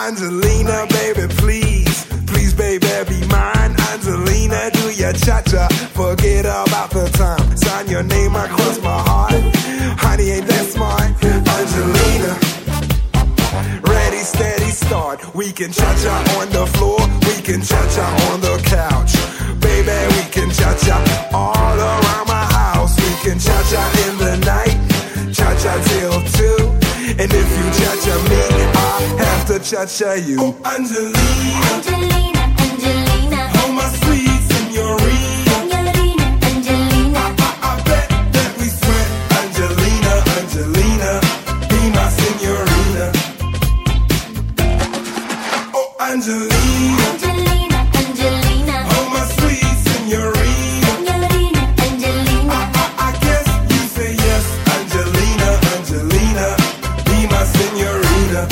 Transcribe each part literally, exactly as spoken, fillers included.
Angelina, baby, please, please, baby, be mine. Angelina, do your cha-cha, forget about the time. Sign your name across my heart. Honey, ain't that smart? Angelina, ready, steady, start. We can cha-cha on the floor, we can cha-cha on the couch. Baby, we can cha-cha all around my house. We can cha-cha in the night, cha-cha till two. And if you cha-cha me, I have to cha-cha you. Oh, Angelina, Angelina, Angelina, oh my sweet señorita. Angelina, Angelina, I, I, I bet that we sweat. Angelina, Angelina, be my señorita. Oh, Angelina, Angelina, Angelina, oh my sweet señorita. Angelina, Angelina, I, I, I guess you say yes. Angelina, Angelina, be my señorita.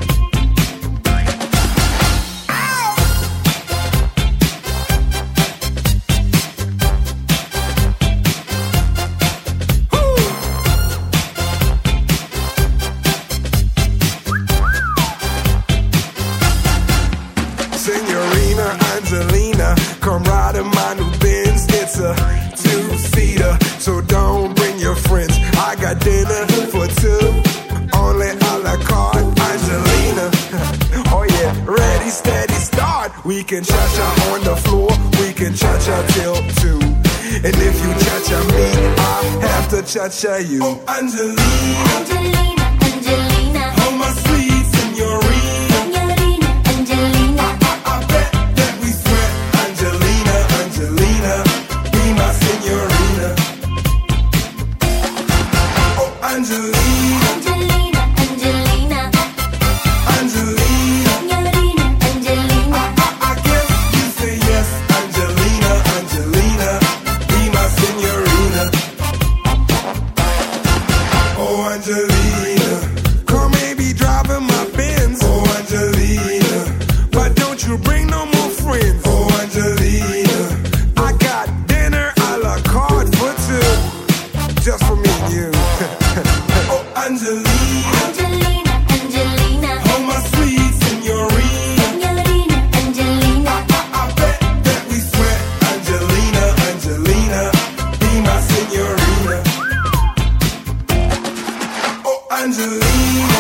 Señorina Angelina, come ride in my new Benz. It's a two-seater, so don't bring your friends. I got dinner for two, only a la carte. Angelina, oh yeah, ready, steady, start. We can cha-cha on the floor, we can cha-cha till two. And if you cha-cha me, I have to cha-cha you. Oh, Angelina, Angelina, Angelina, oh my sweet señorita. Angelina, Angelina, I bet that we sweat. Angelina, Angelina, be my señorita. Oh, Angelina, Angelina, Angelina, Angelina, Angelina, Angelina, I, I guess you say yes. Angelina, Angelina, be my señorita. Oh, Angelina, come maybe driving my Benz. Oh, Angelina, but don't you bring no more friends. Oh, Angelina, I got dinner a la carte for two, just for me and you. Oh, Angelina, Angelina, Angelina, oh my sweet señorita. Angelina, Angelina, I, I bet that we sweat. Angelina, Angelina, be my señorita. Oh, Angelina.